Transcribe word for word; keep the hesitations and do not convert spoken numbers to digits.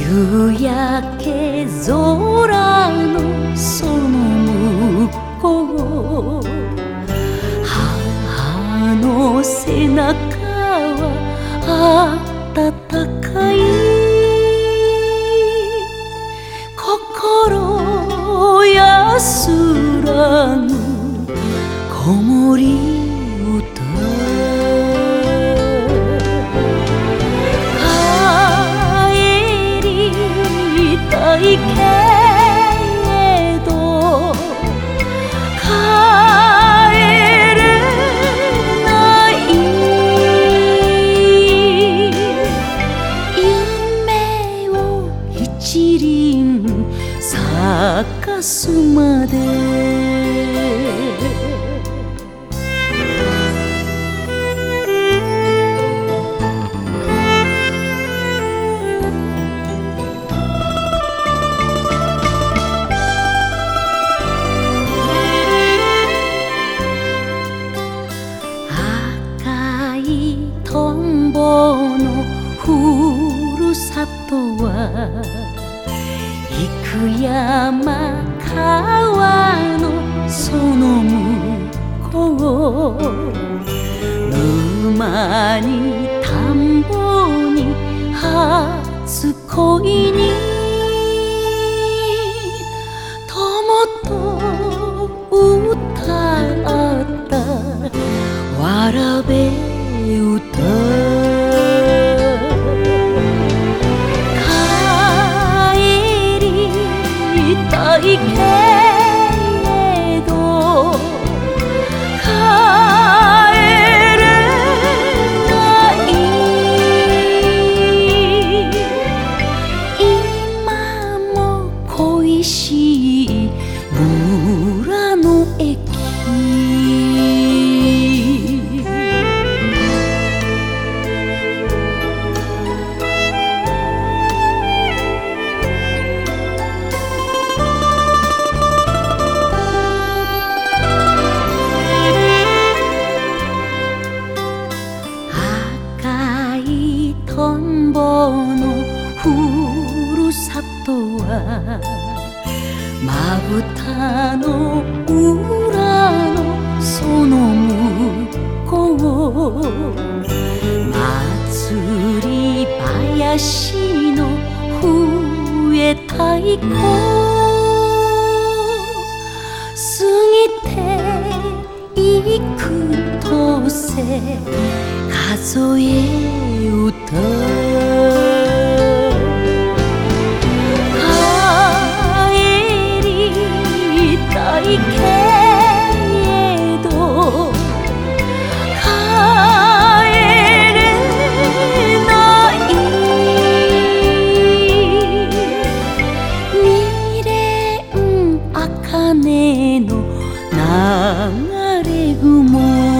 夕焼け空のその向こう、母の背中は温かい。心安らぐ子守歌、帰りたいけど帰れない夢を一輪咲かすまで。トンボのふるさとは幾山川のその向こう、沼に田んぼに初恋に友と歌ったわらべ歌、帰りたいけど帰れない今も恋しい村の駅、トンボのふるさとはまぶたの裏のその向こう、祭り林の笛太鼓過ぎていくとせ数え歌、帰りたいけど帰れない未練茜の流れ雲